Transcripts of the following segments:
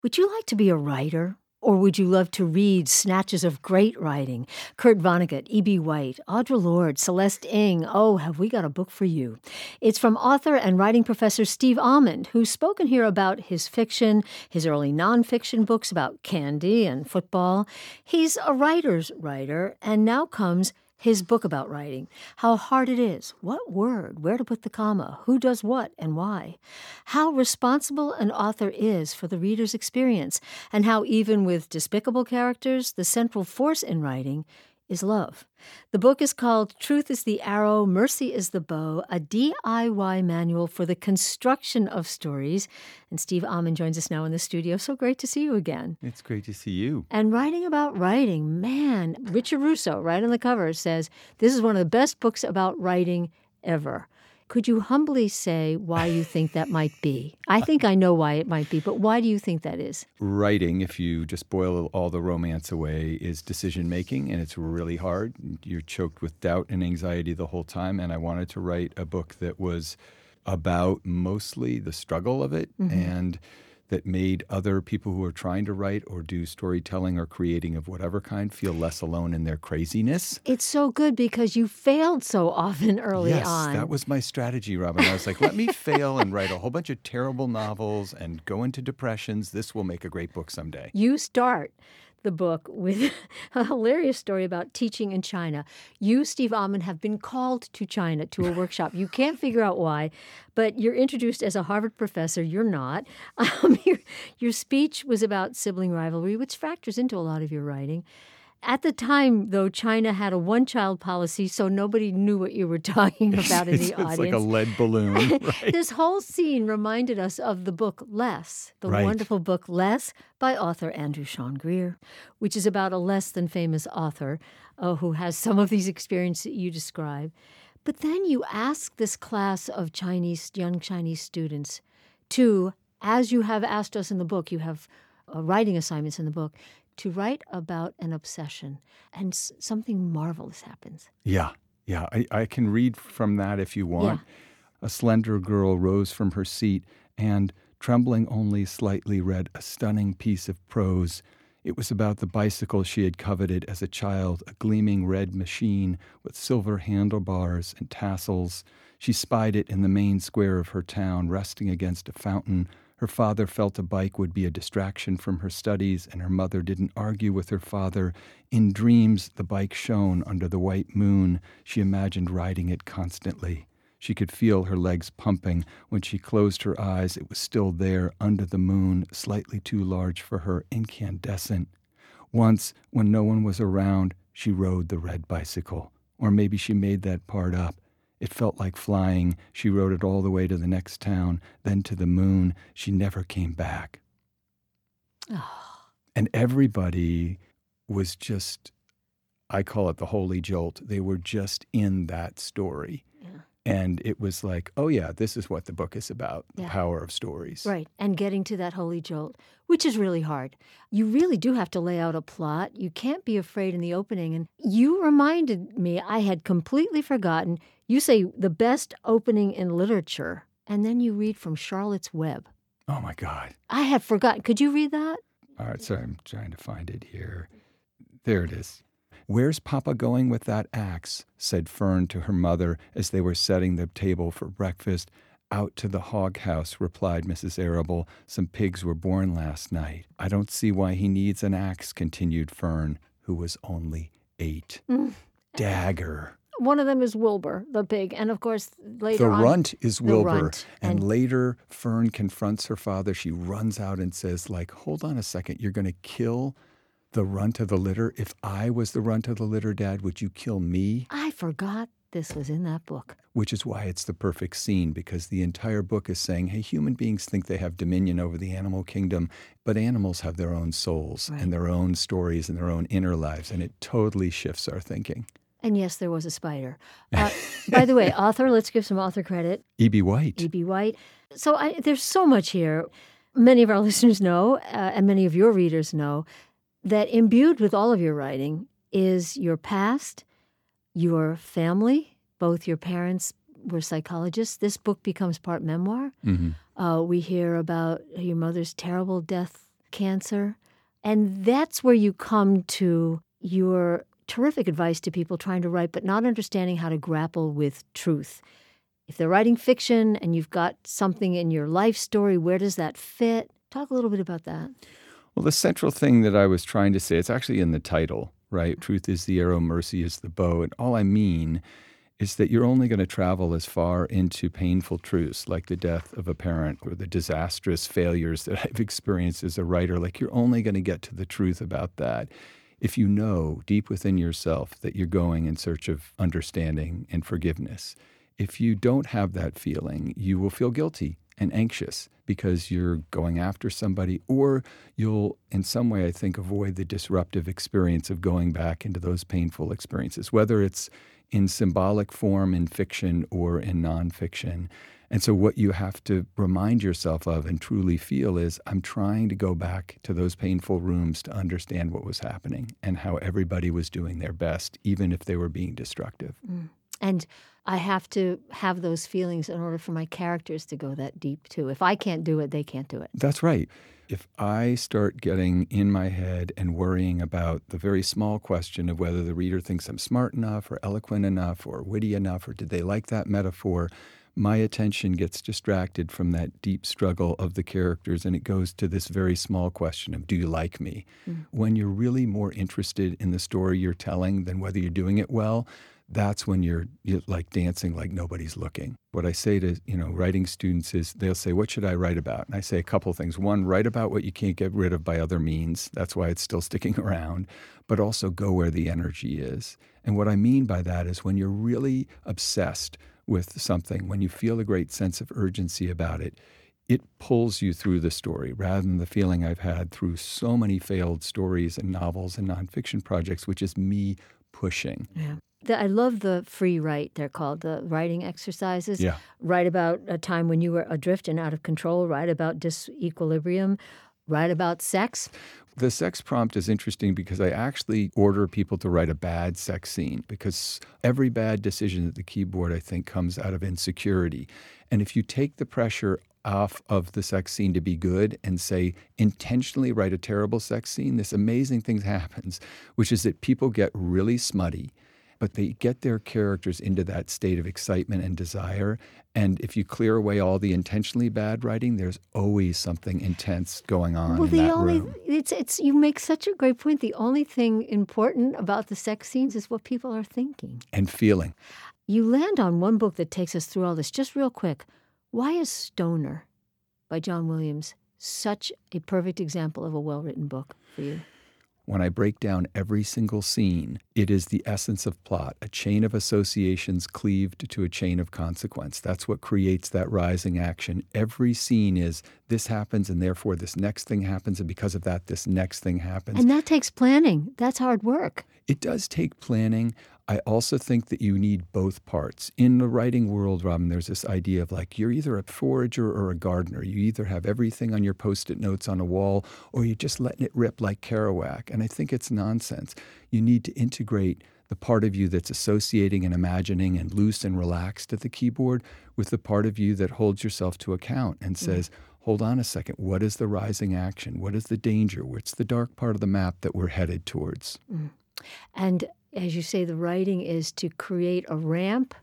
Would you like to be a writer? Or would you love to read snatches of great writing? Kurt Vonnegut, E.B. White, Audre Lorde, Celeste Ng. Oh, have we got a book for you. It's from author and writing professor Steve Almond, who's spoken here about his fiction, his early nonfiction books about candy and football. He's a writer's writer, and now comes his book about writing, how hard it is, what word, where to put the comma, who does what and why, how responsible an author is for the reader's experience, and how even with despicable characters, the central force in writing is love. The book is called Truth is the Arrow, Mercy is the Bow, a DIY manual for the construction of stories. And Steve Almond joins us now in the studio. So great to see you again. It's great to see you. And writing about writing, man, Richard Russo, right on the cover, says, this is one of the best books about writing ever. Could you humbly say why you think that might be? I think I know why it might be, but why do you think that is? Writing, if you just boil all the romance away, is decision-making, and it's really hard. You're choked with doubt and anxiety the whole time, and I wanted to write a book that was about mostly the struggle of it, and that made other people who are trying to write or do storytelling or creating of whatever kind feel less alone in their craziness. It's so good because you failed so often early on. Yes, that was my strategy, Robin. I was like, let me fail and write a whole bunch of terrible novels and go into depressions. This will make a great book someday. You start the book with a hilarious story about teaching in China. You, Steve Almond, have been called to China to a workshop. You can't figure out why, but you're introduced as a Harvard professor. You're not. Your speech was about sibling rivalry, which factors into a lot of your writing. At the time, though, China had a one-child policy, so nobody knew what you were talking about in the audience. It's like a lead balloon. Right? This whole scene reminded us of the book Less, the wonderful book Less by author Andrew Sean Greer, which is about a less than famous author who has some of these experiences that you describe. But then you ask this class of young Chinese students to, as you have asked us in the book, you have writing assignments in the book, to write about an obsession, and something marvelous happens. Yeah. I can read from that if you want. Yeah. A slender girl rose from her seat and, trembling only slightly, read a stunning piece of prose. It was about the bicycle she had coveted as a child, a gleaming red machine with silver handlebars and tassels. She spied it in the main square of her town, resting against a fountain. Her father felt a bike would be a distraction from her studies, and her mother didn't argue with her father. In dreams, the bike shone under the white moon. She imagined riding it constantly. She could feel her legs pumping. When she closed her eyes, it was still there under the moon, slightly too large for her, incandescent. Once, when no one was around, she rode the red bicycle. Or maybe she made that part up. It felt like flying. She rode it all the way to the next town, then to the moon. She never came back. Oh. And everybody was just, I call it the holy jolt. They were just in that story. Yeah. And it was like, oh yeah, this is what the book is about, the power of stories. Right, and getting to that holy jolt, which is really hard. You really do have to lay out a plot. You can't be afraid in the opening. And you reminded me, I had completely forgotten, you say the best opening in literature, and then you read from Charlotte's Web. Oh my God. I had forgotten. Could you read that? All right, sorry, I'm trying to find it here. There it is. "Where's Papa going with that axe?" said Fern to her mother as they were setting the table for breakfast. "Out to the hog house," replied Mrs. Arable. "Some pigs were born last night." "I don't see why he needs an axe," continued Fern, who was only 8. Dagger. One of them is Wilbur, the pig, and of course later The on... runt is Wilbur. Runt. And later, Fern confronts her father. She runs out and says, hold on a second, you're going to kill the runt of the litter? If I was the runt of the litter, Dad, would you kill me? I forgot this was in that book. Which is why it's the perfect scene, because the entire book is saying, hey, human beings think they have dominion over the animal kingdom, but animals have their own souls and their own stories and their own inner lives, and it totally shifts our thinking. And yes, there was a spider. By the way, author, let's give some author credit. E.B. White. E.B. White. So there's so much here. Many of our listeners know, and many of your readers know, that imbued with all of your writing is your past, your family. Both your parents were psychologists. This book becomes part memoir. Mm-hmm. We hear about your mother's terrible death cancer. And that's where you come to your terrific advice to people trying to write, but not understanding how to grapple with truth. If they're writing fiction and you've got something in your life story, where does that fit? Talk a little bit about that. Well, the central thing that I was trying to say, it's actually in the title, right? Truth is the arrow, mercy is the bow. And all I mean is that you're only going to travel as far into painful truths like the death of a parent or the disastrous failures that I've experienced as a writer. Like, you're only going to get to the truth about that if you know deep within yourself that you're going in search of understanding and forgiveness. If you don't have that feeling, you will feel guilty and anxious because you're going after somebody, or you'll, in some way, I think, avoid the disruptive experience of going back into those painful experiences, whether it's in symbolic form in fiction or in nonfiction. And so what you have to remind yourself of and truly feel is, I'm trying to go back to those painful rooms to understand what was happening and how everybody was doing their best, even if they were being destructive. And I have to have those feelings in order for my characters to go that deep, too. If I can't do it, they can't do it. That's right. If I start getting in my head and worrying about the very small question of whether the reader thinks I'm smart enough or eloquent enough or witty enough or did they like that metaphor, my attention gets distracted from that deep struggle of the characters, and it goes to this very small question of, do you like me? When you're really more interested in the story you're telling than whether you're doing it well, that's when you're like dancing like nobody's looking. What I say to, writing students is, they'll say, what should I write about? And I say a couple things. One, write about what you can't get rid of by other means. That's why it's still sticking around. But also go where the energy is. And what I mean by that is when you're really obsessed with something, when you feel a great sense of urgency about it, it pulls you through the story rather than the feeling I've had through so many failed stories and novels and nonfiction projects, which is me pushing. Yeah. I love the free write, they're called, the writing exercises. Yeah. Write about a time when you were adrift and out of control, write about disequilibrium, write about sex. The sex prompt is interesting because I actually order people to write a bad sex scene, because every bad decision at the keyboard, I think, comes out of insecurity. And if you take the pressure off of the sex scene to be good and say, intentionally write a terrible sex scene, this amazing thing happens, which is that people get really smutty, but they get their characters into that state of excitement and desire. And if you clear away all the intentionally bad writing, there's always something intense going on in that room. You make such a great point. The only thing important about the sex scenes is what people are thinking. And feeling. You land on one book that takes us through all this. Just real quick, why is Stoner by John Williams such a perfect example of a well-written book for you? When I break down every single scene, it is the essence of plot, a chain of associations cleaved to a chain of consequence. That's what creates that rising action. Every scene is, this happens, and therefore this next thing happens, and because of that, this next thing happens. And that takes planning. That's hard work. It does take planning. I also think that you need both parts. In the writing world, Robin, there's this idea of like, you're either a forager or a gardener. You either have everything on your Post-it notes on a wall, or you're just letting it rip like Kerouac. And I think it's nonsense. You need to integrate the part of you that's associating and imagining and loose and relaxed at the keyboard with the part of you that holds yourself to account and says, hold on a second, what is the rising action? What is the danger? What's the dark part of the map that we're headed towards? And as you say, the writing is to create a ramp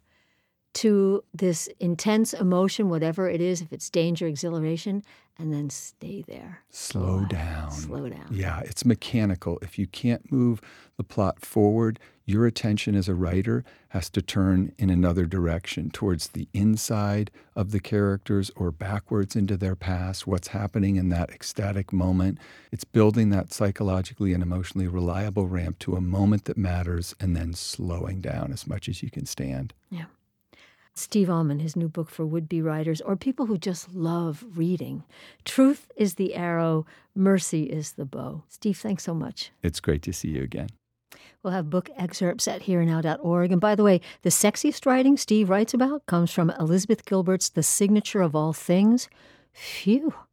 to this intense emotion, whatever it is, if it's danger, exhilaration, and then stay there. Slow down. Slow down. Yeah, it's mechanical. If you can't move the plot forward, your attention as a writer has to turn in another direction, towards the inside of the characters or backwards into their past, what's happening in that ecstatic moment. It's building that psychologically and emotionally reliable ramp to a moment that matters and then slowing down as much as you can stand. Yeah. Steve Almond, his new book for would-be writers or people who just love reading. Truth is the arrow, mercy is the bow. Steve, thanks so much. It's great to see you again. We'll have book excerpts at hereandnow.org. And by the way, the sexiest writing Steve writes about comes from Elizabeth Gilbert's The Signature of All Things. Phew.